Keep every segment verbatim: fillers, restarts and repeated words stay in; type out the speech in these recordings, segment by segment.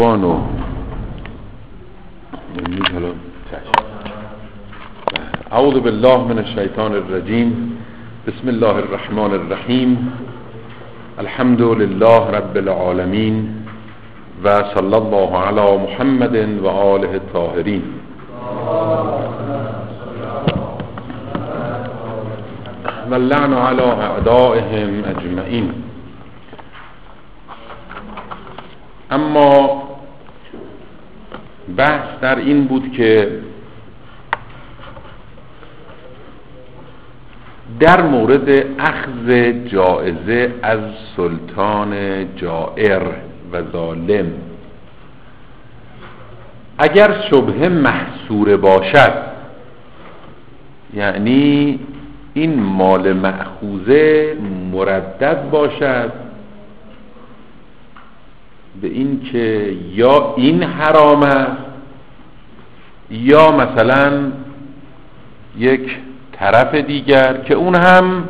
بانو اعوذ بالله من الشیطان الرجیم. بسم الله الرحمن الرحیم. الحمد لله رب العالمین و صلی الله علی محمد و آله الطاهرین. و اللعن علی اعدائهم اجمعین. اما بحث در این بود که در مورد اخذ جایزه از سلطان جائر و ظالم اگر شبهه محصور باشد، یعنی این مال مأخوذه مردد باشد به این که یا این حرام است یا مثلا یک طرف دیگر که اون هم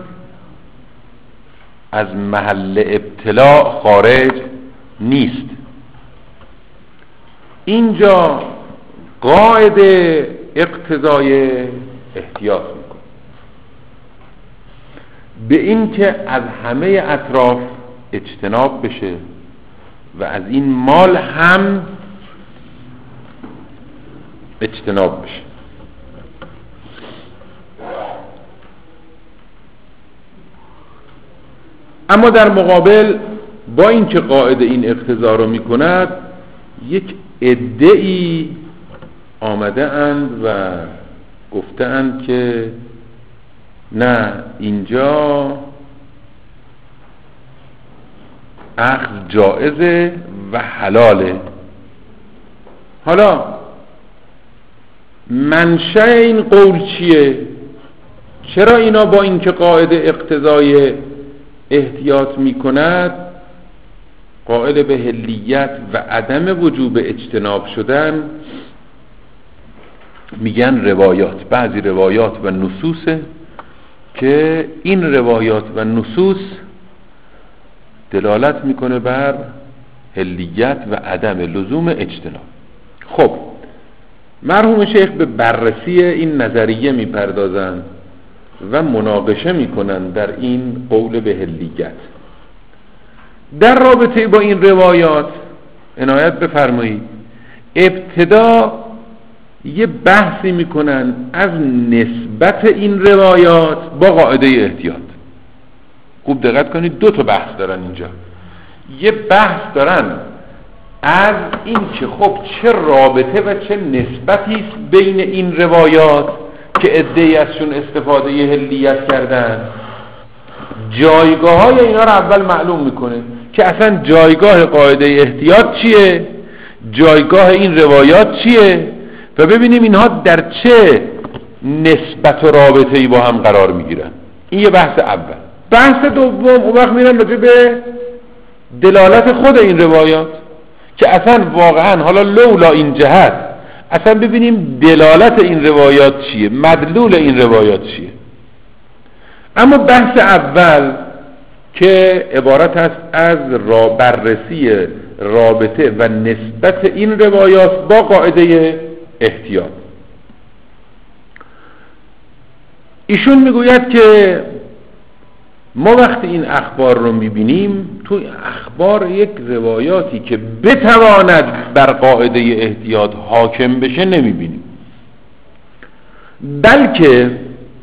از محل ابتلاء خارج نیست، اینجا قاعده اقتضای احتیاط میکنه به این که از همه اطراف اجتناب بشه و از این مال هم اجتناب بشه. اما در مقابل با اینکه قاعده این اقتضا رو میکند، یک عده‌ای آمده اند و گفته اند که نه، اینجا اخذ جائزه و حلاله. حالا منشأ این قول چیه؟ چرا اینا با اینکه قاعده اقتضای احتیاط میکند قائل به حلیت و عدم وجوب اجتناب شدن میگن روایات، بعضی روایات و نصوصه که این روایات و نصوص دلالت میکنه بر حلیت و عدم لزوم اجتناب. خب مرحوم شیخ به بررسی این نظریه میپردازند و مناقشه میکنن در این قول به حلیت. در رابطه با این روایات عنایت بفرمایید، ابتدا یه بحثی میکنن از نسبت این روایات با قاعده احتیاط. خوب دقت کنید، دو تا بحث دارن اینجا. یه بحث دارن از این که خب چه رابطه و چه نسبتی است بین این روایات که عده‌ای ازشون استفاده حلیت کردن. جایگاه های اینا رو اول معلوم میکنه که اصلا جایگاه قاعده احتیاط چیه، جایگاه این روایات چیه، و ببینیم اینها در چه نسبت و رابطه ای با هم قرار میگیرن. این یه بحث اول. بحث دوم اون وقت میرن راجع به دلالت خود این روایات که اصلا واقعا حالا لولا این جهت اصلا ببینیم دلالت این روایات چیه، مدلول این روایات چیه. اما بحث اول که عبارت است از را بررسی رابطه و نسبت این روایات با قاعده احتیاط. ایشون میگوید که ما وقتی این اخبار رو میبینیم، تو اخبار یک روایاتی که بتواند بر قاعده احتیاط حاکم بشه نمیبینیم، بلکه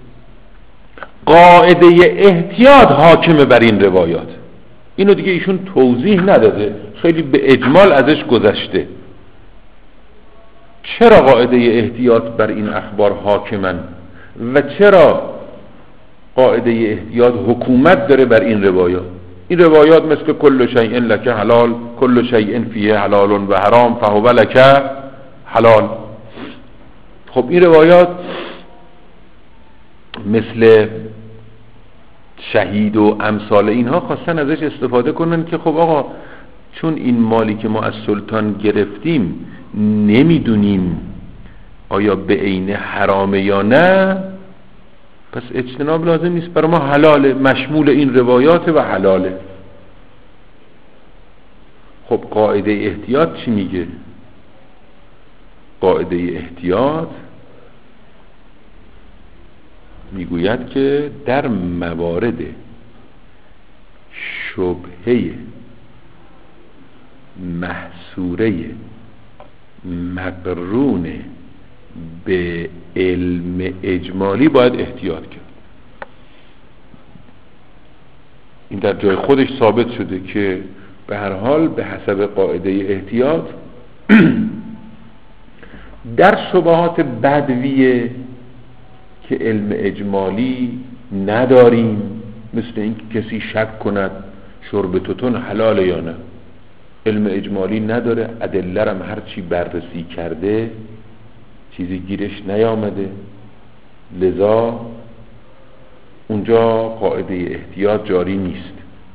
قاعده احتیاط حاکم بر این روایات. اینو دیگه ایشون توضیح نداده، خیلی به اجمال ازش گذشته. چرا قاعده احتیاط بر این اخبار حاکمن و چرا قاعده احتیاط حکومت داره بر این روایات؟ این روایات مثل کل شیء لک حلال، کل شیء فیه حلال و حرام فهو لک حلال. خب این روایات مثل شهید و امثال اینها خواستن ازش استفاده کنن که خب آقا چون این مالی که ما از سلطان گرفتیم نمیدونیم آیا به عین حرامه یا نه، پس اجتناب لازم نیست، برای ما حلاله، مشمول این روایات و حلاله. خب قاعده احتیاط چی میگه؟ قاعده احتیاط میگوید که در موارد شبهه محصوره مقرون به علم اجمالی باید احتیاط کرد. این در جای خودش ثابت شده که به هر حال به حسب قاعده احتیاط در شبهات بدویه که علم اجمالی نداریم، مثل این که کسی شک کند شرب توتون حلاله یا نه، علم اجمالی نداره، ادله رم هر چی بررسی کرده چیزی گیرش نیامده، لذا اونجا قاعده احتیاط جاری نیست.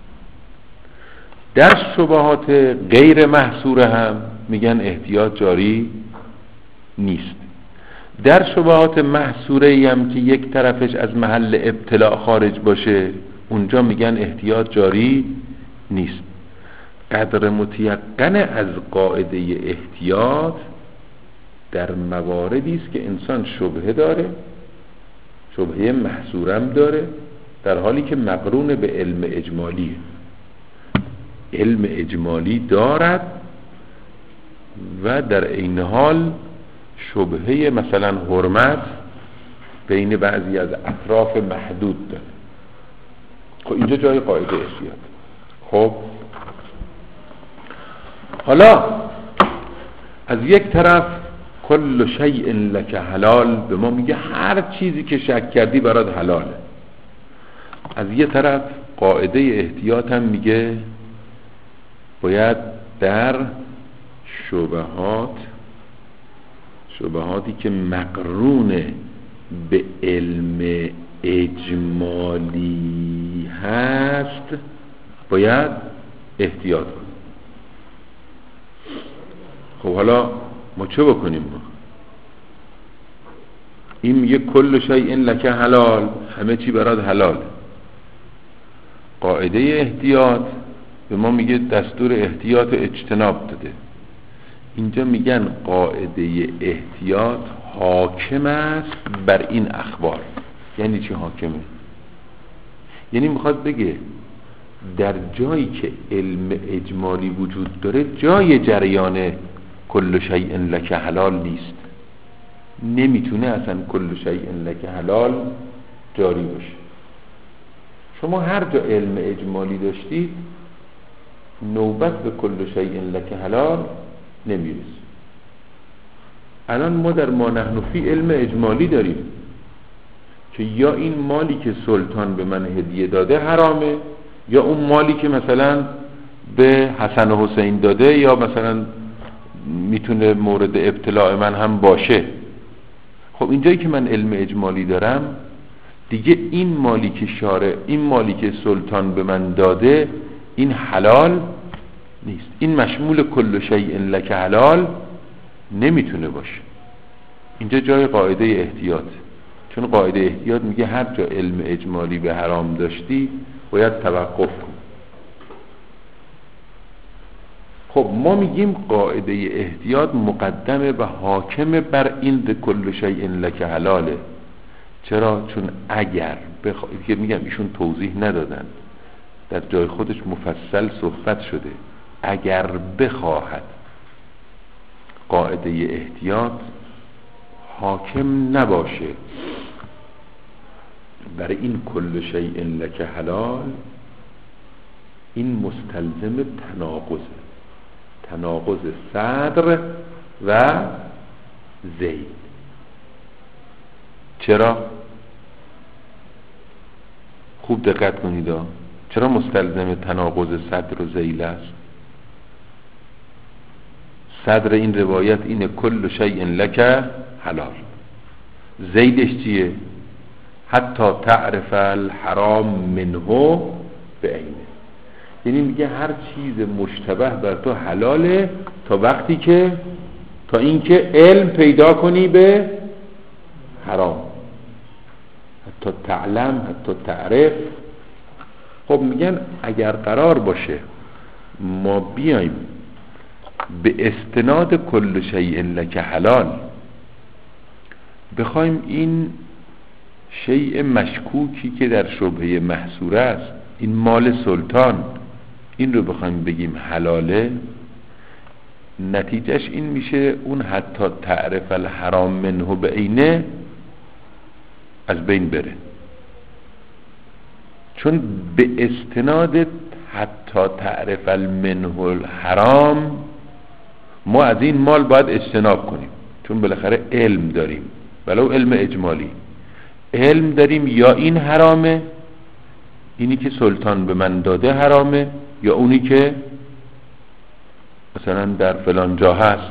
در شبهات غیر محصوره هم میگن احتیاط جاری نیست. در شبهات محصوره هم که یک طرفش از محل ابتلاع خارج باشه اونجا میگن احتیاط جاری نیست. قدر متیقن از قاعده احتیاط در مواردی است که انسان شبهه داره، شبهه محصورم داره، در حالی که مقرون به علم اجمالیه. علم اجمالی دارد و در این حال شبهه مثلا حرمت بین بعضی از اطراف محدود داره. خب اینجا جای قاعده احتیاط. خب حالا از یک طرف کل شیء لک حلال به ما میگه هر چیزی که شک کردی برات حلاله. از یک طرف قاعده احتیاط هم میگه باید در شبهات شبهاتی که مقرون به علم اجمالی هست باید احتیاط کنیم. خب حالا ما چه بکنیم؟ ما این میگه کل شیء لک حلال، همه چی برات حلال. قاعده احتیاط به ما میگه دستور احتیاط اجتناب داده. اینجا میگن قاعده احتیاط حاکم است بر این اخبار. یعنی چی حاکمه؟ یعنی میخواد بگه در جایی که علم اجمالی وجود داره جای جریان کل شیء لک حلال نیست، نمیتونه اصلا کل شیء لک حلال جاری باشه. شما هر جا علم اجمالی داشتید نوبت به کل شیء لک حلال نمیرسه. الان ما در ما نحن فی علم اجمالی داریم که یا این مالی که سلطان به من هدیه داده حرامه، یا اون مالی که مثلا به حسن و حسین داده یا مثلا میتونه مورد ابتلاع من هم باشه. خب اینجایی که من علم اجمالی دارم دیگه این مالی که شارع، این مالی که سلطان به من داده این حلال نیست، این مشمول کل شیء لک حلال نمیتونه باشه. اینجا جای قاعده احتیاط، چون قاعده احتیاط میگه هر جا علم اجمالی به حرام داشتی باید توقف کن. خب ما میگیم قاعده احتیاط مقدمه و حاکمه بر این کل شیء لک حلاله. چرا؟ چون اگر بخ... که میگم ایشون توضیح ندادن، در جای خودش مفصل صحبت شده، اگر بخواهد قاعده احتیاط حاکم نباشه برای این کل شیء لک حلال، این مستلزم تناقضه، تناقض صدر و ذیل. چرا؟ خوب دقت کنید. چرا مستلزم تناقض صدر و ذیل است؟ صدر این روایت اینه کل شیء لک حلال، ذیلش چیه؟ حتی تعرف الحرام منه بعینه. یعنی میگه هر چیز مشتبه بر تو حلاله تا وقتی که تا اینکه علم پیدا کنی به حرام، حتی تعلم، حتی تعرف. خب میگن اگر قرار باشه ما بیایم به استناد کل شیء لک حلال بخوایم این شیء مشکوکی که در شبهه محصوره است، این مال سلطان، این رو بخوایم بگیم حلاله، نتیجهش این میشه اون حتی تعرف الحرام منه بعینه از بین بره. چون به استناد حتی تعرف المنه الحرام ما از این مال باید اجتناب کنیم، چون بالاخره علم داریم، ولو علم اجمالی علم داریم، یا این حرامه، اینی که سلطان به من داده حرامه، یا اونی که مثلا در فلان جا هست.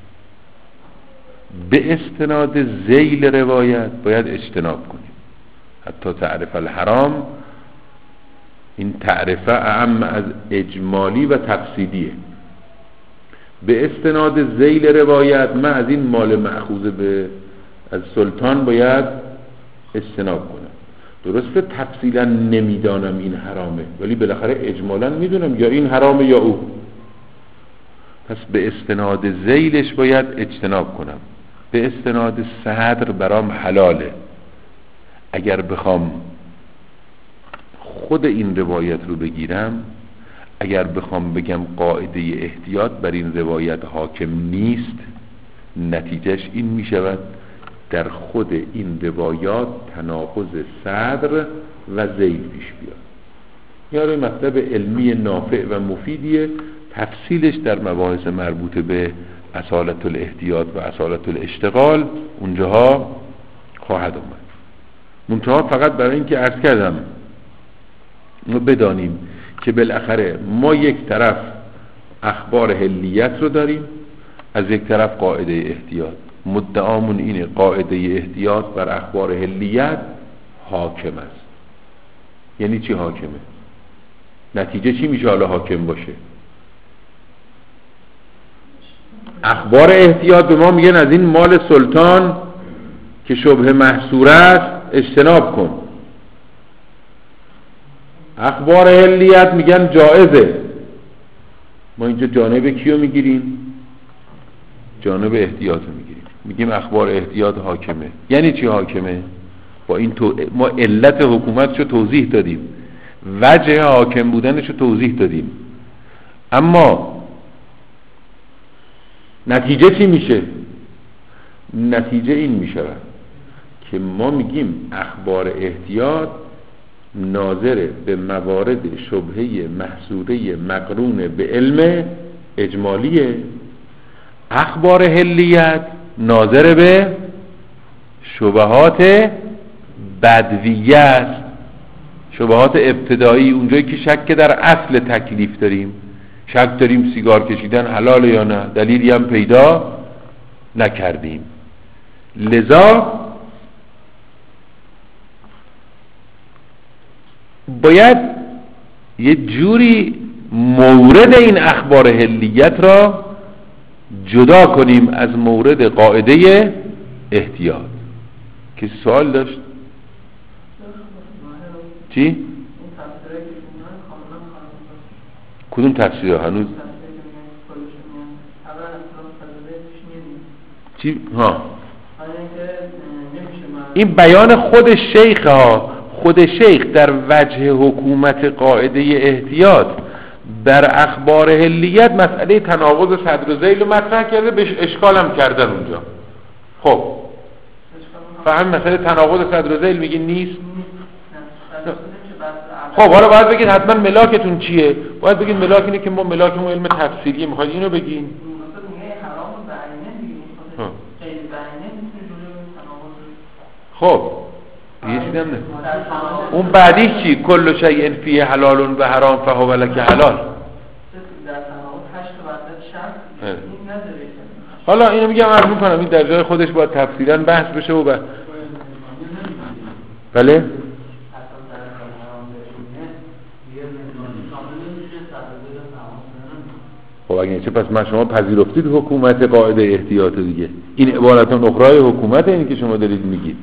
به استناد ذیل روایت باید اجتناب کنیم. حتی تعرف الحرام، این تعرفه اعم از اجمالی و تفصیلیه. به استناد ذیل روایت من از این مال مأخوذ به از سلطان باید اجتناب کنم. درسته تفصیلا نمیدانم این حرامه، ولی بالاخره اجمالا میدونم یا این حرامه یا او، پس به استناد ذیلش باید اجتناب کنم. به استناد صدر برام حلاله. اگر بخوام خود این روایت رو بگیرم، اگر بخوام بگم قاعده احتیاط بر این روایت حاکم نیست، نتیجهش این می شود در خود این روایات تناقض صدر و ذیل پیش بیاد. یعنی مطلب علمی نافع و مفیدیه، تفصیلش در مباحث مربوط به اصالت الاحتیاط و اصالت الاشتغال اونجاها خواهد آمد. منتها فقط برای اینکه عرض کردم ما بدانیم که بالاخره ما یک طرف اخبار حلیت رو داریم، از یک طرف قاعده احتیاط. مدعامون اینه قاعده احتیاط بر اخبار حلیت حاکم است. یعنی چی حاکمه؟ نتیجه چی میشه حالا حاکم باشه؟ اخبار احتیاط به ما میگن از این مال سلطان که شبه محصور است اجتناب کن. اخبار حلیت میگن جائزه. ما اینجا جانب کیو میگیریم؟ جانب احتیاط رو میگیریم، میگیم اخبار احتیاط حاکمه. یعنی چی حاکمه؟ با این تو... ما علت حکومتشو توضیح دادیم، وجه حاکم بودنشو توضیح دادیم، اما نتیجه چی میشه؟ نتیجه این میشه که ما میگیم اخبار احتیاط ناظر به موارد شبهه محصوره مقرون به علم اجمالیه، اخبار حلیت ناظر به شبهات بدویه است، شبهات ابتدایی، اونجایی که شک در اصل تکلیف داریم، شک داریم سیگار کشیدن حلال یا نه، دلیلی هم پیدا نکردیم. لذا باید یه جوری مورد این اخبار حلیت را جدا کنیم از مورد قاعده احتیاط. کسی سوال داشت؟ چی؟ کدوم تفسیر هنوز؟ چی؟ ها این بیان خود شیخ ها. خود شیخ در وجه حکومت قاعده احتیاط بر اخبار حلیت مسئله تناقض صدر و ذیل رو مطرح کرده، بهش اشکال هم کردن اونجا. خب فهم مسئله تناقض صدر و ذیل میگین نیست؟ خب حالا باید بگید حتما ملاکتون چیه؟ باید بگید ملاک اینه که ما ملاکمون علم تفسیریه، میخواید اینو بگین؟ خب یه چیزی هم نه. اون بعدیش چی؟ کل شیء فیه حلال و حرام فهو لک حلال. حالا اینو میگم عرض میکنم این در جای خودش باید تفصیلا بحث بشه و ب... بله؟ خب اگه چه پس ما شما پذیرفتید حکومت قاعده احتیاط دیگه، این عبارتان اخرای حکومت اینی که شما دارید میگید.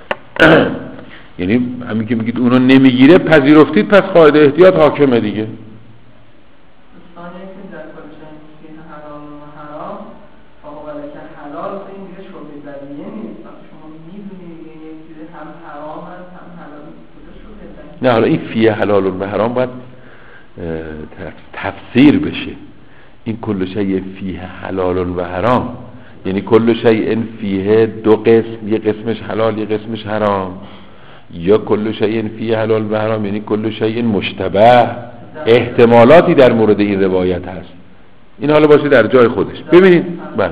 یعنی همین که میگید اونو نمیگیره پذیرفتید، پس قاعده احتیاط حاکمه دیگه. حلال این دیگه شبهه بدیهه نیست. شما میدونید یک چیز هم حرام هست هم حلال کجا شبهه بدیهه؟ نه حالا این فیه حلال و حرام باید تفسیر بشه. این کل شیء فیه حلال و حرام یعنی کل شیء فیه دو قسم، یه قسمش حلال یه قسمش حرام، یا کل شیء فیه حلال و حرام یعنی کل شیء مشتبه. احتمالاتی در مورد این روایت هست. این حالا باشه در جای خودش. ببینید بله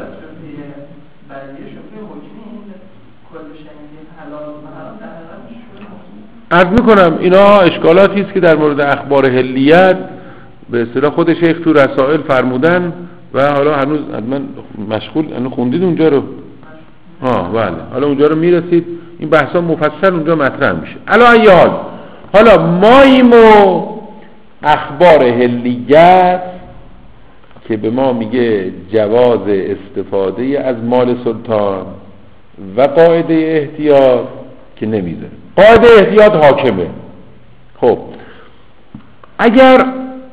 عرض میکنم اینا اشکالاتی است که در مورد اخبار حلیت به اصطلاح خود شیخ تو رسائل فرمودن و حالا هنوز من مشغول انو خوندید اونجا رو؟ ها بله، حالا اونجا رو میرسید این بحثا مفصل اونجا مطرح میشه. علا ای حال حالا ماییم و اخبار حلیت که به ما میگه جواز استفاده از مال سلطان و قاعده احتیاط که نمیذاره. قاعده احتیاط حاکمه. خب اگر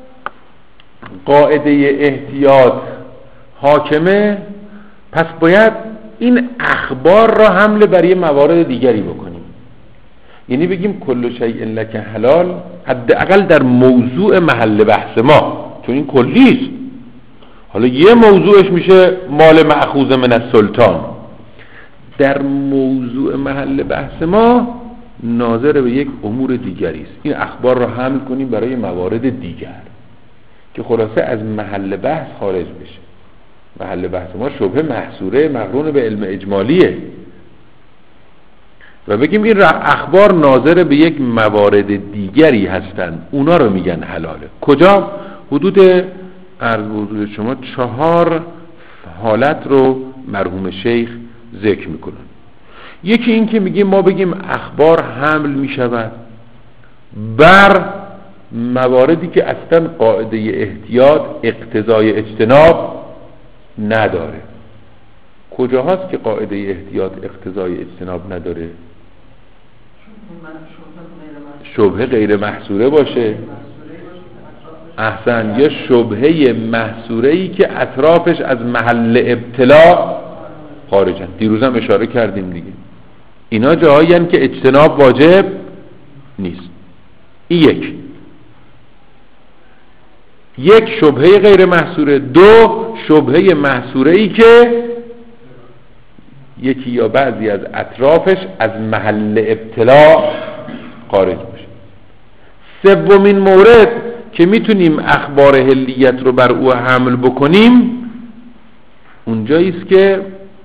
قاعده احتیاط حاکمه پس باید این اخبار را حمل بر یه موارد دیگری بکنیم. یعنی بگیم کل شیء لک حلال حداقل در موضوع محل بحث ما، چون این کلیست. حالا یه موضوعش میشه مال مأخوذ من السلطان. در موضوع محل بحث ما ناظر به یک امور دیگری است. این اخبار را حمل کنیم برای موارد دیگر که خلاصه از محل بحث خارج بشه. محل بحث ما شبهه محصوره مقرون به علم اجمالیه و بگیم این اخبار ناظر به یک موارد دیگری هستند، اونا رو میگن حلاله. کجا؟ حدود عرض حضور شما چهار حالت رو مرحوم شیخ ذکر میکنن. یکی این که میگیم ما بگیم اخبار حمل میشود بر مواردی که اصلا قاعده احتیاط اقتضای اجتناب نداره. کجا هست که قاعده احتیاط اقتضای اجتناب نداره؟ شبهه غیر محصوره باشه. احسن، یا شبهه محصوره‌ای که اطرافش از محل ابتلا خارجن. دیروز هم اشاره کردیم دیگه، اینا جاهایی هستند که اجتناب واجب نیست. این یک یک شبهه غیر محصوره. دو شبهه محصوره‌ای که یکی یا بعضی از اطرافش از محل ابتلا خارج میشه. سومین مورد که میتونیم اخبار حلیت رو بر او حمل بکنیم اونجایی است که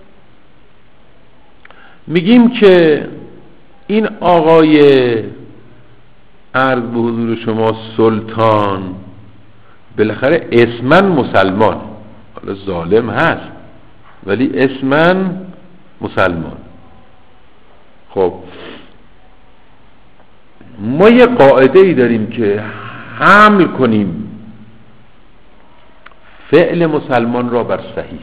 میگیم که این آقای عرض به حضور شما سلطان بالاخره اسمن مسلمان، حالا ظالم هست ولی اسمن مسلمان. خب ما یه قاعده ای داریم که حمل کنیم فعل مسلمان را بر صحیح.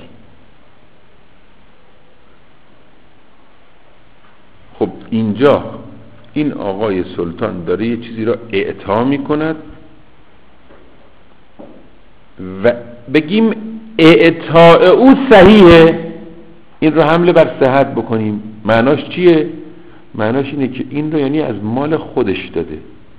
خب اینجا این آقای سلطان داره یه چیزی را اعطا می کند و بگیم اعطاء او صحیحه، این رو حمله بر صحت بکنیم. معناش چیه؟ معناش اینه که این رو یعنی از مال خودش داده.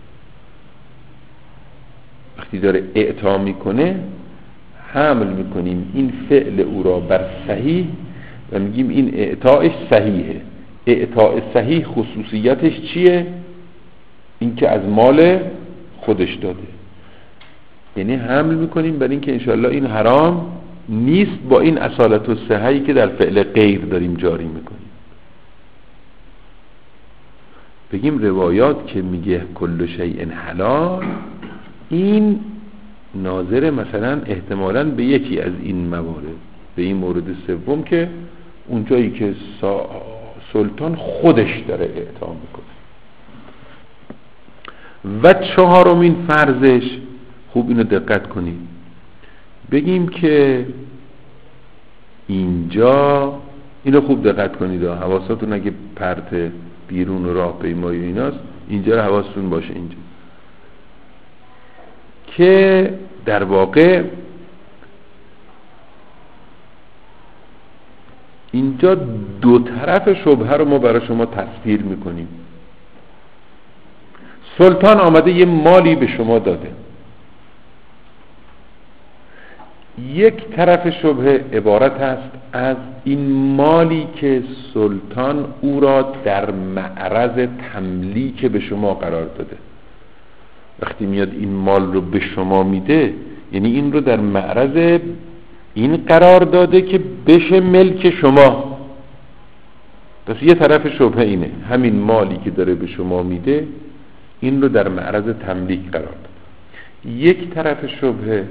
وقتی داره اعطا میکنه حمل میکنیم این فعل او را بر صحیح و میگیم این اعطاش صحیحه. اعطاء صحیح خصوصیتش چیه؟ این که از مال خودش داده. یعنی حمل میکنیم بر این که انشاءالله این حرام نیست با این اصالت و صحیحی که در فعل غیر داریم جاری میکنیم. بگیم روایات که میگه کل شیء حلال این ناظر مثلا احتمالاً به یکی از این موارد، به این مورد سوم که اونجایی که سلطان خودش داره اعطا میکنه. و چهارمین فرضش، خوب اینو دقت کنید، بگیم که اینجا اینو خوب دقت کنید، حواستون اگه پرت بیرون و راه پیمایی ایناست اینجا رو حواستون باشه، اینجا که در واقع اینجا دو طرف شبهه رو ما برای شما تفسیر میکنیم. سلطان آمده یه مالی به شما داده، یک طرف شبهه عبارت است از این مالی که سلطان او را در معرض تملیک به شما قرار داده. وقتی میاد این مال رو به شما میده، یعنی این رو در معرض این قرار داده که بشه ملک شما. پس یه طرف شبهه اینه، همین مالی که داره به شما میده این رو در معرض تملیک قرار داده. یک طرف شبهه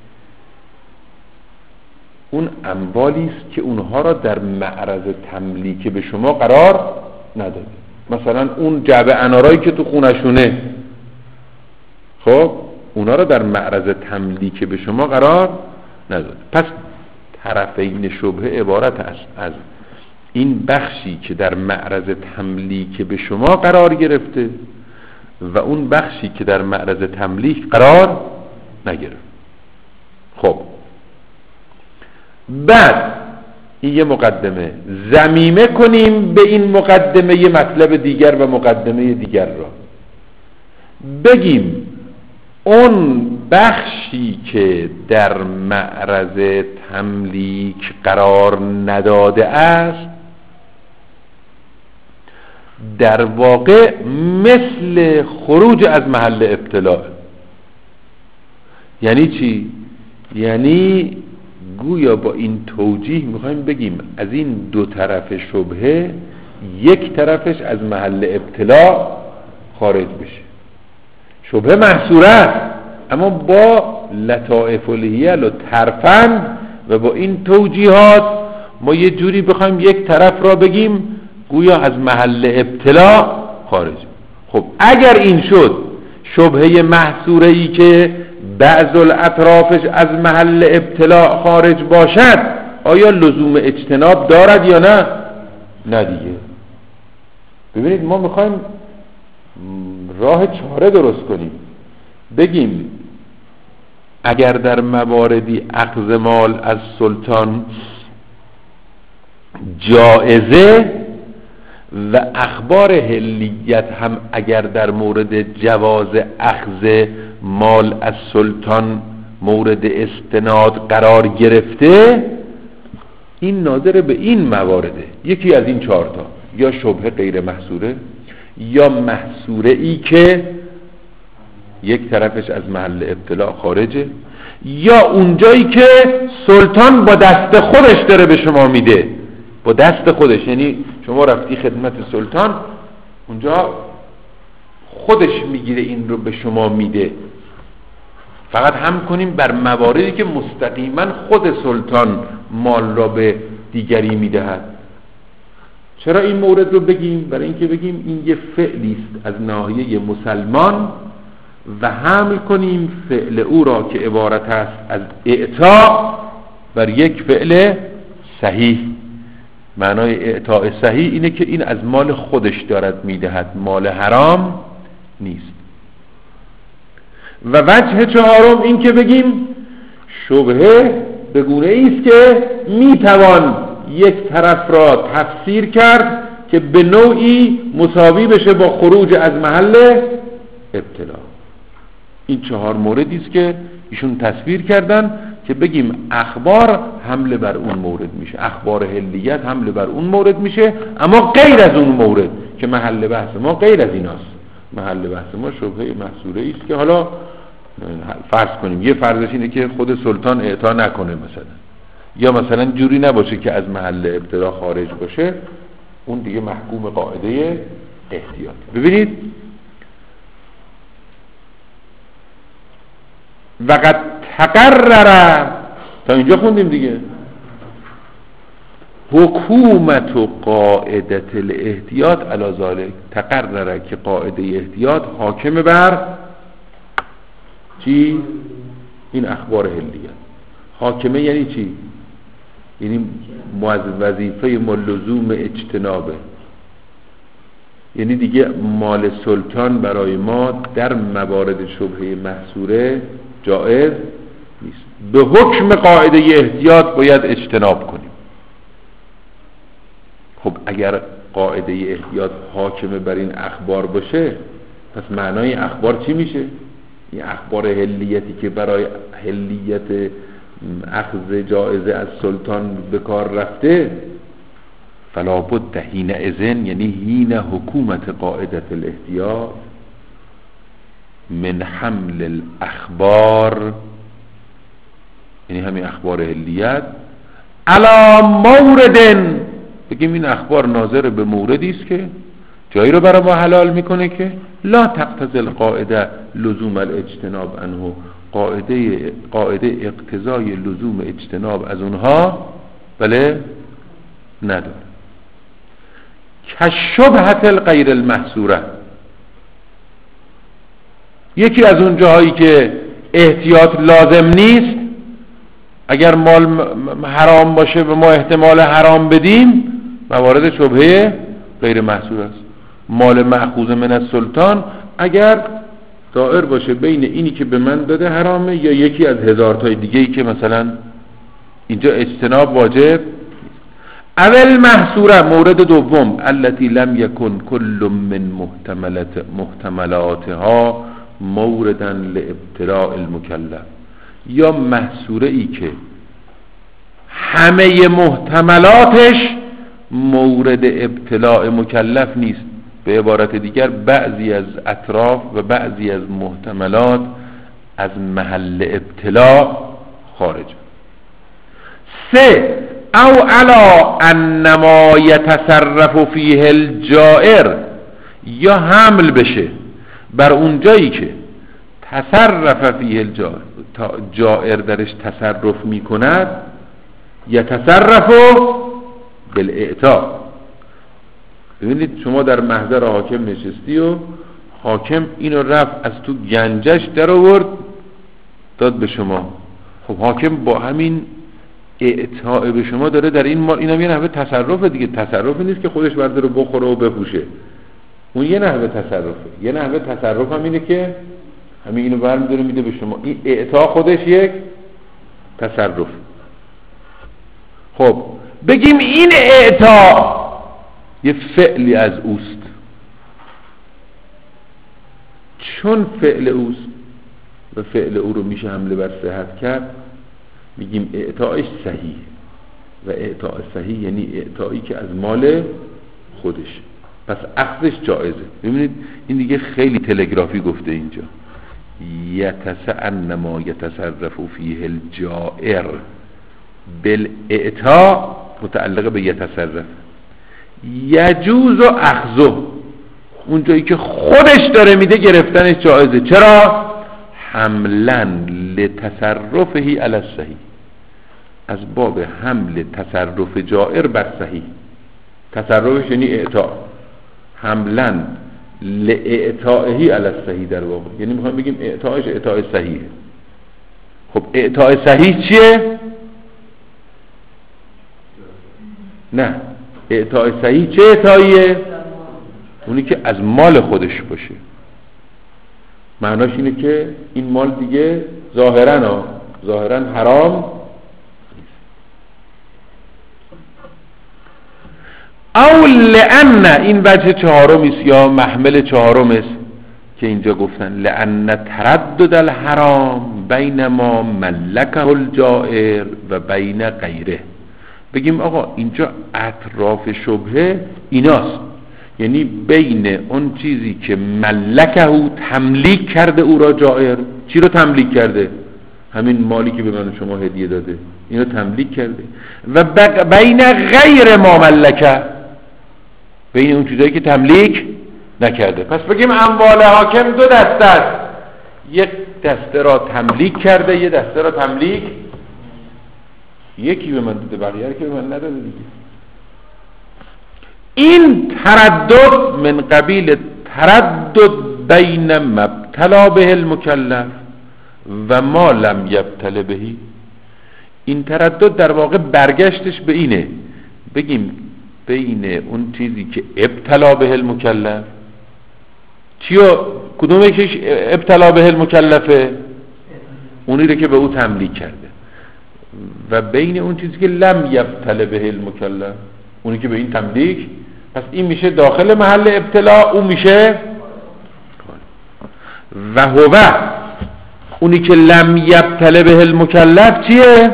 اون اموالی است که اونها را در معرض تملیک به شما قرار نداده. مثلا اون جعبه انارایی که تو خونشونه، خب اونا را در معرض تملیک به شما قرار نداده. پس طرفین شبهه عبارت است از این بخشی که در معرض تملیک به شما قرار گرفته و اون بخشی که در معرض تملیک قرار نگرفت. خب بعد این یه مقدمه، ضمیمه کنیم به این مقدمه یه مطلب دیگر و مقدمه دیگر را بگیم. اون بخشی که در معرض تملیک قرار نداده است در واقع مثل خروج از محل ابتلاء. یعنی چی؟ یعنی گویا با این توجیه میخوایم بگیم از این دو طرف شبهه یک طرفش از محل ابتلاء خارج بشه. شبهه محصوره است، اما با لطائف الحیل و ترفند و با این توجیهات ما یه جوری بخوایم یک طرف را بگیم گویا از محل ابتلاء خارج. خب اگر این شد شبهه محصوره ای که بعض الاطرافش از محل ابتلاء خارج باشد آیا لزوم اجتناب دارد یا نه؟ نه دیگه. ببینید ما میخوایم راه چاره درست کنیم، بگیم اگر در مواردی اخذ مال از سلطان جائزه و اخبار حلیت هم اگر در مورد جواز اخذ مال از سلطان مورد استناد قرار گرفته، این ناظر به این موارده، یکی از این چهارتا، یا شبهه غیر محصوره، یا محصوره ای که یک طرفش از محل ابتلاء خارجه، یا اونجایی که سلطان با دست خودش داره به شما میده. با دست خودش یعنی شما رفتی خدمت سلطان، اونجا خودش میگیره این رو به شما میده. فقط هم کنیم بر مواردی که مستقیما خود سلطان مال را به دیگری میدهد. چرا این مورد رو بگیم؟ برای اینکه بگیم این یه فعلی است از ناحیه مسلمان و حمل کنیم فعل او را که عبارت است از اعطا بر یک فعل صحیح. معنای اعطاء صحیح اینه که این از مال خودش دارد میدهد، مال حرام نیست. و وجه چهارم این که بگیم شبهه به گونه ایست که میتوان یک طرف را تفسیر کرد که به نوعی مساوی بشه با خروج از محل ابتلا. این چهار موردی است که ایشون تصویر کردن که بگیم اخبار حمله بر اون مورد میشه، اخبار حلیت حمله بر اون مورد میشه، اما غیر از اون مورد که محل بحث ما غیر از ایناست. محل بحث ما شبهه محصوره است که حالا فرض کنیم یه فرضش اینه که خود سلطان اعطا نکنه مثلا، یا مثلا جوری نباشه که از محل ابتلا خارج باشه، اون دیگه محکوم قاعده احتیاط. ببینید وقد تقرر، تا اینجا خوندیم دیگه، حکومت و قاعدت الاحتیاط علی ذالک. تقرره که قاعده احتیاط حاکم بر چی؟ این اخبار حلیت. حاکمه یعنی چی؟ یعنی وظیفه ما لزوم اجتنابه، یعنی دیگه مال سلطان برای ما در موارد شبهه محصوره جائز نیست. به حکم قاعده احتیاط باید اجتناب کنیم. خب اگر قاعده احتیاط حاکمه بر این اخبار باشه، پس معنای اخبار چی میشه؟ این اخبار حلیتی که برای حلیت اخذ جایزه از سلطان به کار رفته، فلا بد حین اذن، یعنی حین حکومت قاعدت الاحتیاط، من حمل الاخبار، یعنی همین اخبار حلیت، علا موردن، بگیم این اخبار ناظر به موردی است که جایی رو برای ما حلال میکنه که لا تقتضی القاعده لزوم الاجتناب عنه، قاعده قاعده اقتضای لزوم اجتناب از اونها بله نداره. کشبهت الغیر المحصوره، یکی از اون جاهایی که احتیاط لازم نیست، اگر مال حرام باشه و ما احتمال حرام بدیم، موارد شبهه غیر محصور است. مال مأخوذ من السلطان اگر دائر باشه بین اینی که به من داده حرامه یا یکی از هزار تای دیگه‌ای که مثلا اینجا اجتناب واجب. اول محصوره، مورد دوم، التي لم يكن كل من محتملات محتملاتها موردا لابتلاء المکلف، یا محصوره ای که همه محتملاتش مورد ابتلاء مکلف نیست، به عبارت دیگر بعضی از اطراف و بعضی از محتملات از محل ابتلاء خارج. سه، او علا انما یتصرف فیه الجائر، یا حمل بشه بر اون جایی که تصرف فیه الجائر، جائر درش تصرف می کند، یتصرف بالاعطاء. ببینید شما در محضر حاکم نشستی و حاکم اینو رفت از تو گنجش در آورد داد به شما، خب حاکم با همین اعطاء به شما داره در این مال، اینم یه نحوه تصرف دیگه، تصرفی نیست که خودش برده رو بخوره و بپوشه، اون یه نحوه تصرفه. یه نحوه تصرف هم اینه که همین اینو برمی‌داره میده به شما، این اعطاء خودش یک تصرف. خب بگیم این اعطاء یه فعلی از اوست، چون فعل اوست و فعل او رو میشه حمله بر صحت کرد، میگیم اعطایش صحیح، و اعطاء صحیح یعنی اعطایی که از مال خودش، پس اخذش جایزه. ببینید این دیگه خیلی تلگرافی گفته اینجا، یتسعنما یتصرف فیه الجائر بالاعطاء، متعلقه به یتصرف، یجوز و اخذه، اون جایی که خودش داره میده گرفتنش جایزه. چرا؟ حملا لتصرفه علی الصحیح، از باب حمل تصرف جائر بر صحیح. تصرفش یعنی اعطاء، حملا لاعطائه علی الصحیح در واقع، یعنی میخوایم بگیم اعطایش اعطاء صحیحه. خب اعطاء صحیح چیه؟ نه، اعطاء صحیح چه اعطاییه؟ اونی که از مال خودش باشه. معناش اینه که این مال دیگه ظاهرا ها ظاهرا حرام، او لأن، این وجه چهارم است یا محمل چهارم است که اینجا گفتن لأن تردد الحرام بین ما ملکه الجائر و بین غیره. بگیم آقا اینجا اطراف شبهه ایناست، یعنی بین اون چیزی که ملکه او تملیک کرده او را جائر. چی رو تملیک کرده؟ همین مالی که به من شما هدیه داده اینو تملیک کرده، و بین غیر ما ملکه، بین اون چیزایی که تملیک نکرده. پس بگیم اموال حاکم دو دسته است، یک دسته را تملیک کرده، یک دسته را تملیک، یکی به من داده بقیه که به من نداده دیگه. این تردد من قبیل تردد بین مبتلا به المکلف و ما لم یبتل بهی. این تردد در واقع برگشتش به اینه، بگیم بین اون چیزی که ابتلا به المکلف، چیو کدوم یکیش ابتلا به المکلفه؟ اونی رو که به او تملیک کرده، و بین اون چیزی که لم یبتل به المکلف، اونی که به این تملیک، پس این میشه داخل محل ابتلا، اون میشه و هو اونی که لم یبتله به المکلف چیه؟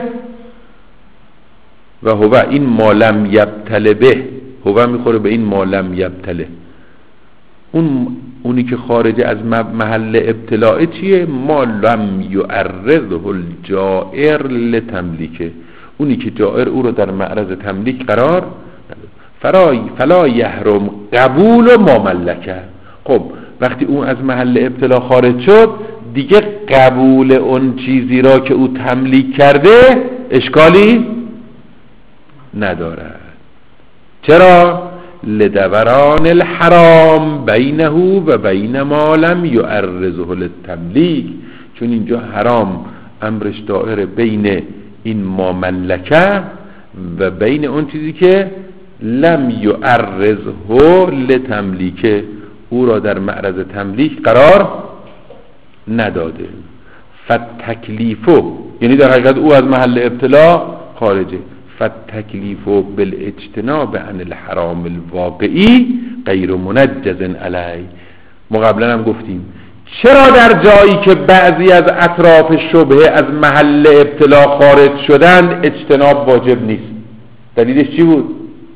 و هو این ما لم یبتله به، هو میخوره به این ما لم یبتله، اون اونی که خارج از محل ابتلاء چیه؟ ما لم یعرضه الجائر لتملیکه، اونی که جائر او رو در معرض تملیک قرار فرای فلا یحرم قبول ما ملکه. خب وقتی اون از محل ابتلا خارج شد دیگه قبول اون چیزی را که او تملیک کرده اشکالی ندارد. چرا؟ لدوران الحرام بینه و بین ما لم یعرضه للتملیک، چون اینجا حرام امرش دائره بین این ما ملکه و بین اون چیزی که لم یعرضه لتملیک، او را در معرض تملیک قرار نداده. فتکلیفو یعنی در حقیقت او از محل ابتلا خارجه. فتکلیفو بالاجتناب عن الحرام الواقعی غیر منجز علی. ما قبلا هم گفتیم چرا در جایی که بعضی از اطراف شبهه از محل ابتلا خارج شدند اجتناب واجب نیست؟ دلیلش چی بود؟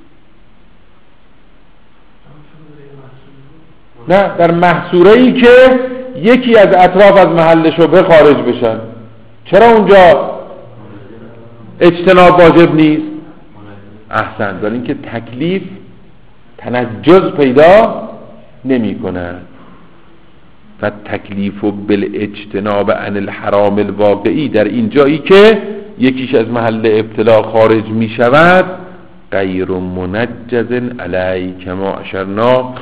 نه، در محصوره ای که یکی از اطراف از محل شبهه خارج بشن، چرا اونجا اجتناب واجب نیست؟ احسن، برای اینکه تکلیف تنجز پیدا نمی کند. و تکلیف بالاجتناب عن الحرام الواقعی، در این جایی که یکیش از محل ابتلا خارج می شود غیر منجز علی کما اشرنا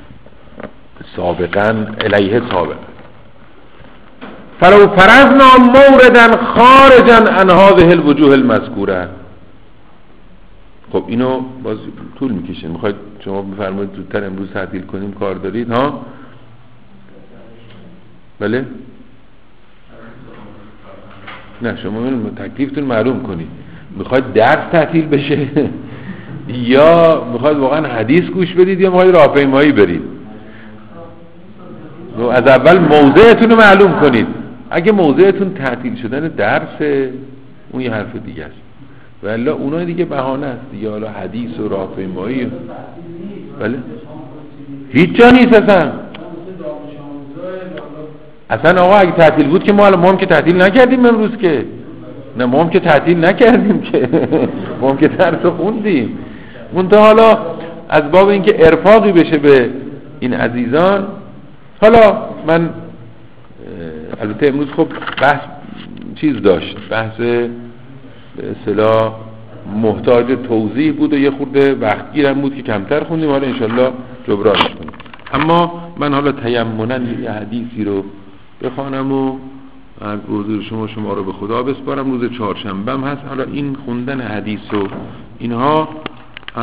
سابقا الیه سابقا. فلو فرضنا موردن خارجا عن هذه الوجوه المذکوره. خب اینو باز طول میکشه، میخواید شما بفرمایید زودتر امروز تعطیل کنیم کار دارید ها؟ بله؟ نه شما تکلیفتون معلوم کنید، میخواید درس تعطیل بشه یا میخواید واقعا حدیث گوش بدید یا میخواید راهپیمایی برید؟ از اول موضعتون رو معلوم کنید. اگه موضعتون تعطیل شدن درسه اون یه حرف دیگه است، ولی اونها دیگه بهانه است دیگه، حالا حدیث و راهپیمایی. بله هیچ جا نیست اصلا. اصلا آقا اگه تعطیل بود که ما ما هم که تعطیل نکردیم امروز که، نه ما هم که تعطیل نکردیم که ما هم که درس خوندیم. منتها حالا از باب اینکه ارفاقی بشه به این عزیزان، حالا من البته امروز خب بحث چیز داشت، بحث به اصطلاح محتاج توضیح بود و یه خورده وقتگیرم بود که کمتر خوندیم، حالا انشالله جبرانش کنیم. اما من حالا تیمنا یه حدیثی رو بخوانم و از حضور شما شما رو به خدا بسپارم. روز چهارشنبه هم هست، حالا این خوندن حدیث و اینها